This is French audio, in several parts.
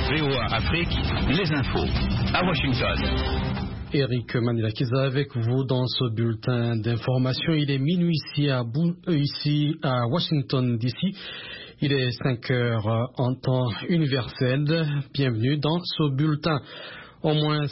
VOA Afrique, les infos à Washington. Eric Manilakiza avec vous dans ce bulletin d'information. Il est minuit ici à Washington DC. Il est 5 heures en temps universel. Bienvenue dans ce bulletin. Au moins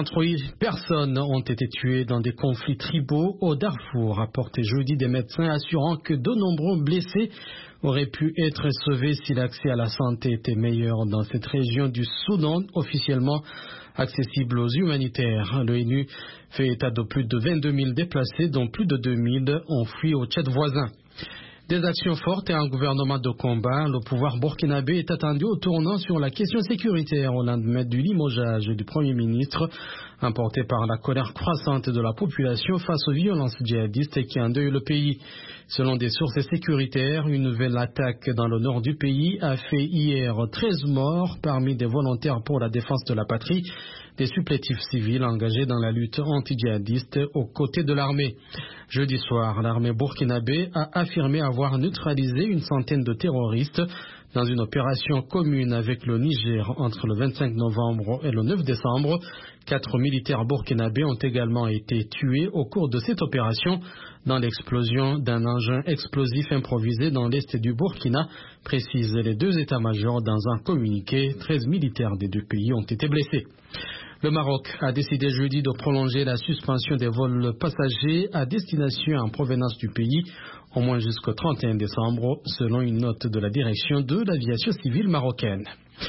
138 personnes ont été tuées dans des conflits tribaux au Darfour, rapporté jeudi des médecins assurant que de nombreux blessés auraient pu être sauvés si l'accès à la santé était meilleur dans cette région du Soudan, officiellement accessible aux humanitaires. L'ONU fait état de plus de 22 000 déplacés, dont plus de 2 000 ont fui au Tchad voisin. Des actions fortes et un gouvernement de combat. Le pouvoir burkinabé est attendu au tournant sur la question sécuritaire au lendemain du limogeage du Premier ministre, emporté par la colère croissante de la population face aux violences djihadistes qui endeuillent le pays. Selon des sources sécuritaires, une nouvelle attaque dans le nord du pays a fait hier 13 morts parmi des volontaires pour la défense de la patrie, des supplétifs civils engagés dans la lutte anti-djihadiste aux côtés de l'armée. Jeudi soir, l'armée burkinabé a affirmé avoir neutralisé une centaine de terroristes dans une opération commune avec le Niger entre le 25 novembre et le 9 décembre. 4 militaires burkinabés ont également été tués au cours de cette opération dans l'explosion d'un engin explosif improvisé dans l'est du Burkina, précisent les deux états-majors dans un communiqué. 13 militaires des deux pays ont été blessés. Le Maroc a décidé jeudi de prolonger la suspension des vols passagers à destination en provenance du pays au moins jusqu'au 31 décembre, selon une note de la direction de l'aviation civile marocaine.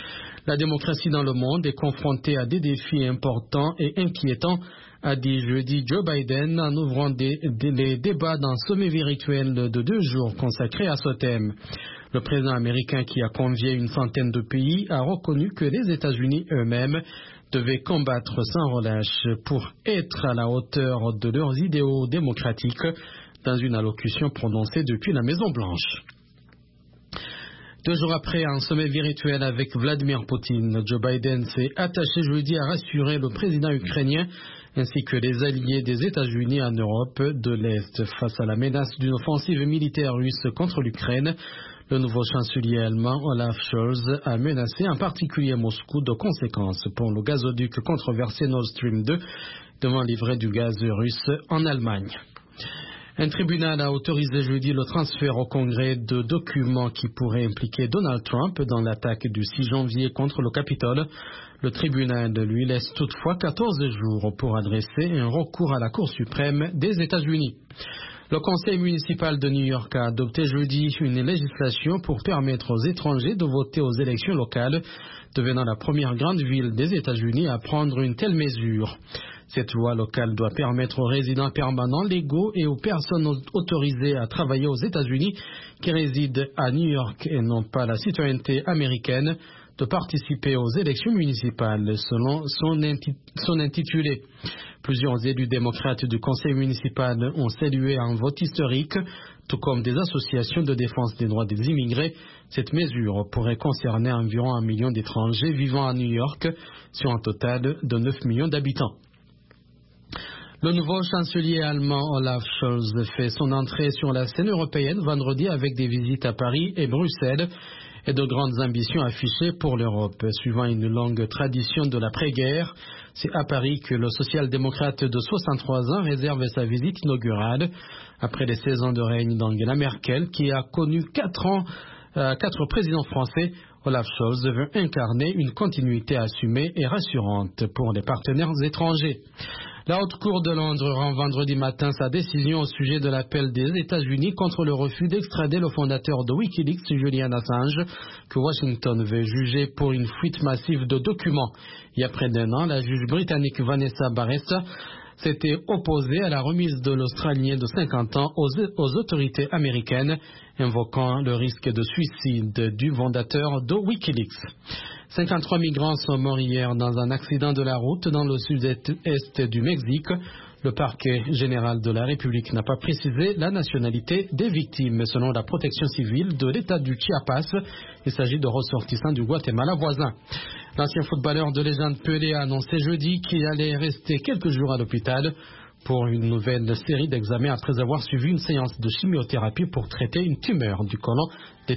La démocratie dans le monde est confrontée à des défis importants et inquiétants, a dit jeudi Joe Biden en ouvrant les débats d'un sommet virtuel de 2 jours consacré à ce thème. Le président américain, qui a convié une centaine de pays, a reconnu que les États-Unis eux-mêmes devaient combattre sans relâche pour être à la hauteur de leurs idéaux démocratiques dans une allocution prononcée depuis la Maison-Blanche. 2 jours après un sommet virtuel avec Vladimir Poutine, Joe Biden s'est attaché jeudi à rassurer le président ukrainien ainsi que les alliés des États-Unis en Europe de l'Est face à la menace d'une offensive militaire russe contre l'Ukraine. Le nouveau chancelier allemand Olaf Scholz a menacé en particulier Moscou de conséquences pour le gazoduc controversé Nord Stream 2 devant livrer du gaz russe en Allemagne. Un tribunal a autorisé jeudi le transfert au Congrès de documents qui pourraient impliquer Donald Trump dans l'attaque du 6 janvier contre le Capitole. Le tribunal lui laisse toutefois 14 jours pour adresser un recours à la Cour suprême des États-Unis. Le conseil municipal de New York a adopté jeudi une législation pour permettre aux étrangers de voter aux élections locales, devenant la première grande ville des États-Unis à prendre une telle mesure. Cette loi locale doit permettre aux résidents permanents légaux et aux personnes autorisées à travailler aux États-Unis qui résident à New York et n'ont pas la citoyenneté américaine de participer aux élections municipales selon son intitulé. Plusieurs élus démocrates du conseil municipal ont salué un vote historique, tout comme des associations de défense des droits des immigrés. Cette mesure pourrait concerner environ 1 million d'étrangers vivant à New York, sur un total de 9 millions d'habitants. Le nouveau chancelier allemand Olaf Scholz fait son entrée sur la scène européenne vendredi avec des visites à Paris et Bruxelles et de grandes ambitions affichées pour l'Europe. Suivant une longue tradition de l'après-guerre, c'est à Paris que le social-démocrate de 63 ans réserve sa visite inaugurale après les 16 ans de règne d'Angela Merkel, qui a connu 4 présidents français. Olaf Scholz veut incarner une continuité assumée et rassurante pour les partenaires étrangers. La Haute Cour de Londres rend vendredi matin sa décision au sujet de l'appel des États-Unis contre le refus d'extrader le fondateur de Wikileaks, Julian Assange, que Washington veut juger pour une fuite massive de documents. Il y a près d'1 an, la juge britannique Vanessa Barresta s'était opposée à la remise de l'Australien de 50 ans aux autorités américaines, invoquant le risque de suicide du fondateur de Wikileaks. 53 migrants sont morts hier dans un accident de la route dans le sud-est du Mexique. Le parquet général de la République n'a pas précisé la nationalité des victimes. Selon la protection civile de l'État du Chiapas, il s'agit de ressortissants du Guatemala voisin. L'ancien footballeur de légende Pelé a annoncé jeudi qu'il allait rester quelques jours à l'hôpital pour une nouvelle série d'examens après avoir suivi une séance de chimiothérapie pour traiter une tumeur du côlon détectée